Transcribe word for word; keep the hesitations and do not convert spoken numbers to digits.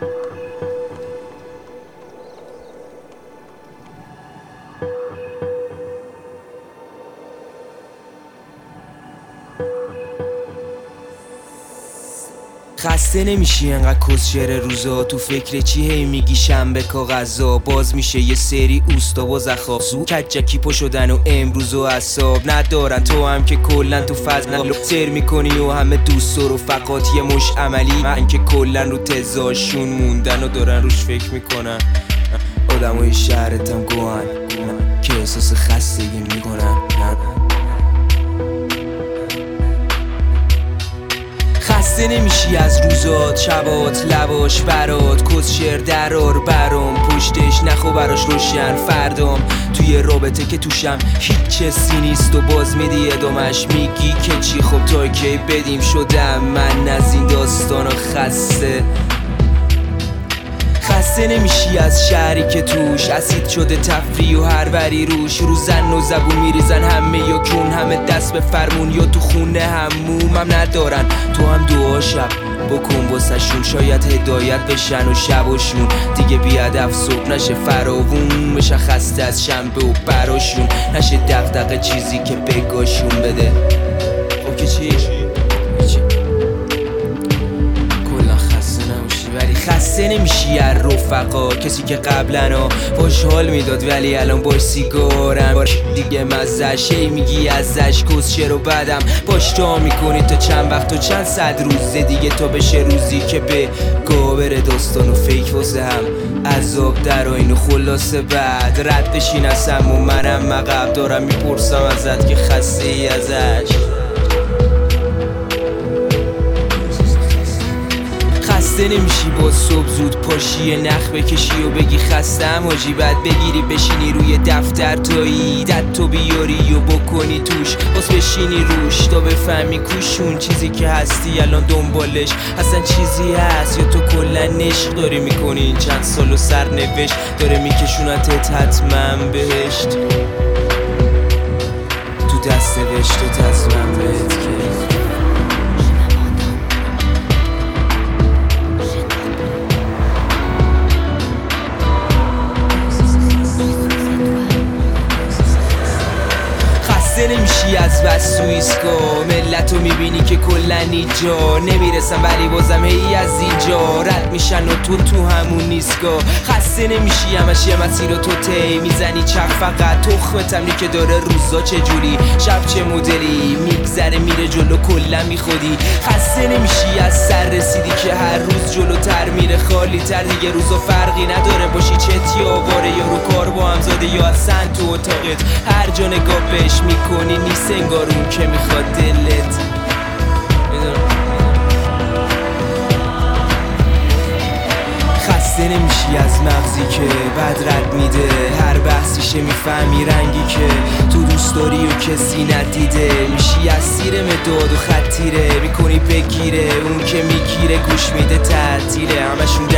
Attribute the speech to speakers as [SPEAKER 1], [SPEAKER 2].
[SPEAKER 1] خسته نمیشی انقدر کسشر روزا، تو فکر چی هی میگی شنبه کاغذا، باز میشه یه سری اوستا و زخاب زو کجکی پا شدن و امروز و عصاب ندارن، تو هم که کلن تو فضل سر میکنی و همه دوست و فقط یه مش عملی من که کلن رو تزاشون موندن و دارن روش فکر میکنن. آدمای شهرتم گوهن که احساس خستگی میکنن. خسته نمیشی از روزات، شبات، لباش برات، کسشر درار برام پشتش نخو براش روشن فردام توی رابطه که توشم هیچ چیزی نیست و باز میدی ادامش میگی که چی خب تا کی بدیم شدم من از این داستانا خسته. خسته نمیشی از شهری که توش اسید شده تفریح و هر وری روش رو زن و زبون میریزن همه یا کون همه دست به فرمون یا تو خونه همومم ندارن، تو هم دعا شب بکن واسه شاید هدایت بشن و شباشون دیگه بیادف صبح نشه فراوون بشن خسته از شنبه و براشون نشه دغدغه چیزی که بگاشون بده. خب که چی؟ ولی خسته نمیشی از رفقا، کسی که قبلا باش حال میداد ولی الان باش سیگارم دیگه مزش هی میگی ازش کسشه رو بدم باش تا میکنی تا چند وقت و چند صد روزه دیگه تا بشه روزی که به گابر داستان و فیک واسه هم عذاب در آین و خلاصه بعد رد بشین ازم و منم مقب دارم میپرسم ازت که خسته ای ازش. خسته نمیشی با صبح زود پاشی نخ بکشی و بگی خستم حاجی بعد بگیری بشینی روی دفتر تایی دت تو بیاری و بکنی توش باز بشینی روش تا بفهمی کوشون چیزی که هستی الان دنبالش اصلا چیزی هست یا تو کلن نشق داری میکنی این چند سال و سرنوشت داره میکشونتت حتما بهشت تو دست نوشتت از من بهت که خسته نمیشی از بس تو ایسکا ملتو میبینی که کلن اینجا نمیرسن ولی بازم هی از اینجا رد میشن و تو تو همون نیستگاه. خسته نمیشی همش یه مسیر و تو تی میزنی چرخ فقط تخمتم که داره روزا چجوری شب چه مدلی میگذره میره جلو کلن میخودی. خسته نمیشی از سر رسیدی که هر روز جلوتر میره خالی تر دیگه روزا فرقی نداره باشی چت یا آواره یا رو کار با هم زاده یا اصلا تو اتاقت هر جا نگاه بهش میکنی نیست انگار اون که میخواد دلت. خسته نمیشی از مغزی که بد رد میده هر بحثیشه میفهمی رنگی که تو دوست داری و کسی ندیده میشی اسیر مداد و خطیره میکنی بگیره اون که میگیره گوش میده تعطیله همشون